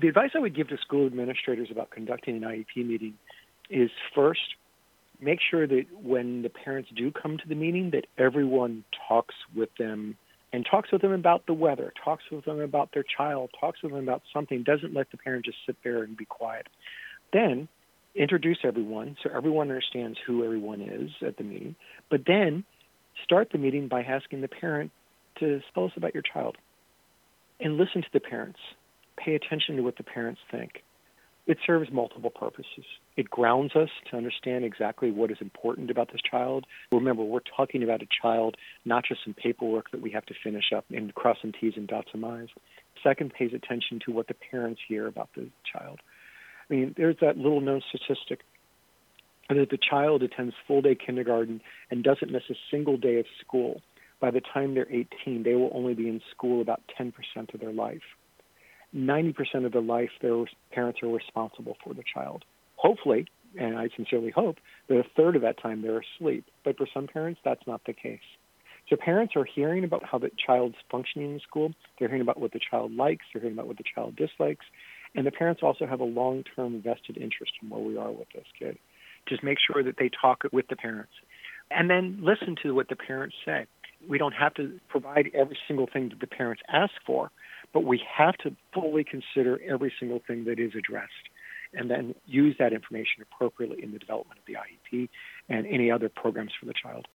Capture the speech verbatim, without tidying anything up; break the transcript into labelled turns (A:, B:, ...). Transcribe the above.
A: The advice I would give to school administrators about conducting an I E P meeting is, first, make sure that when the parents do come to the meeting, that everyone talks with them and talks with them about the weather, talks with them about their child, talks with them about something, doesn't let the parent just sit there and be quiet. Then introduce everyone so everyone understands who everyone is at the meeting, but then start the meeting by asking the parent to tell us about your child and listen to the parents. Pay attention to what the parents think. It serves multiple purposes. It grounds us to understand exactly what is important about this child. Remember, we're talking about a child, not just some paperwork that we have to finish up and cross some T's and dot some I's. Second, pays attention to what the parents hear about the child. I mean, there's that little known statistic that if the child attends full-day kindergarten and doesn't miss a single day of school, by the time they're eighteen, they will only be in school about ten percent of their life. ninety percent of their life, their parents are responsible for the child. Hopefully, and I sincerely hope, that a third of that time they're asleep. But for some parents, that's not the case. So parents are hearing about how the child's functioning in school. They're hearing about what the child likes. They're hearing about what the child dislikes. And the parents also have a long-term vested interest in where we are with this kid. Just make sure that they talk with the parents. And then listen to what the parents say. We don't have to provide every single thing that the parents ask for, but we have to fully consider every single thing that is addressed and then use that information appropriately in the development of the I E P and any other programs for the child.